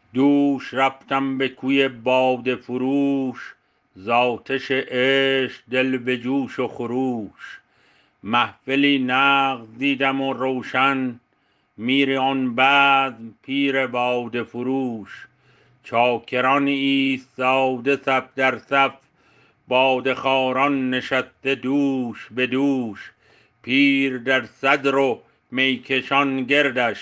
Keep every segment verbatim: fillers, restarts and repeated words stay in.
دوش رفتم به کوی باده فروش، زآتش عشق دل به جوش و خروش. محفلی نغز دیدم و روشن، میر آن بزم پیر باده فروش. چاکران ایستاده صف در صف، باده خواران نشسته دوش به دوش. پیر در صدر و میکشان گردش،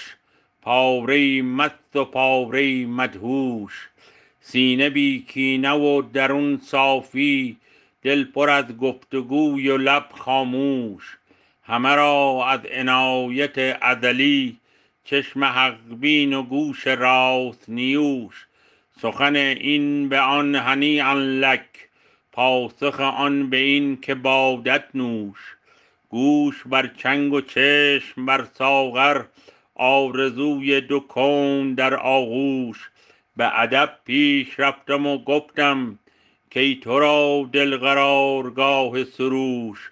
پاره مست و پاره مدهوش. سینه بی کینه و درون صافی، دل پر از گفتگوی و لب خاموش. همه را از عنایت ازلی، چشم حق بین و گوش راست نیوش. سخن این به آن هنیئا لک، پاسخ آن به این که بادت نوش. گوش بر چنگ و چشم بر ساغر، آرزوی دو کون در آغوش. به ادب پیش رفتم و گفتم، کای تو را دل قرارگاه سروش.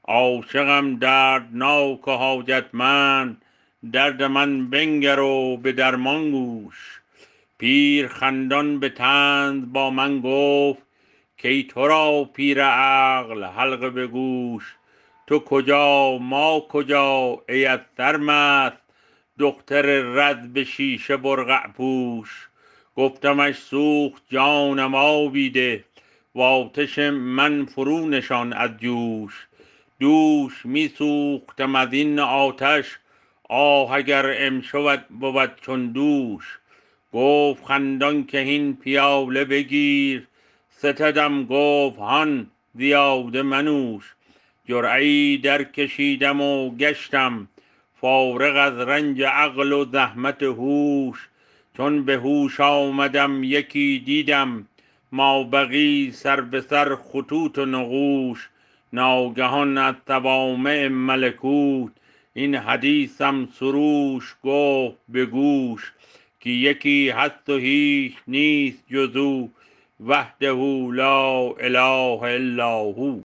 عاشقم دردناک و حاجتمند، درد من بنگر و به درمان کوش. پیر خندان به طنز با من گفت، کای تو را پیر عقل حلقه به گوش. تو کجا ما کجا ای از سرمست، دختر رز به شیشه برقع پوش. گفتمش سوخت جانم آبی ده، و آتش من فرو نشان از جوش. دوش می سوختم از این آتش، آه اگر امشبت بود چون دوش. گفت خندان که هین پیاله بگیر، ستدم گفت هان زیاده منوش. جرعه ای در کشیدم و گشتم، فارغ از رنج عقل و زحمت هوش. چون به هوش آمدم یکی دیدم، مابقی سر به سر خطوط و نقوش. ناگهان از صوامع ملکوت، این حدیثم سروش گفت به گوش. که یکی هست و هیچ نیست جز او، وحده لا اله الا هو.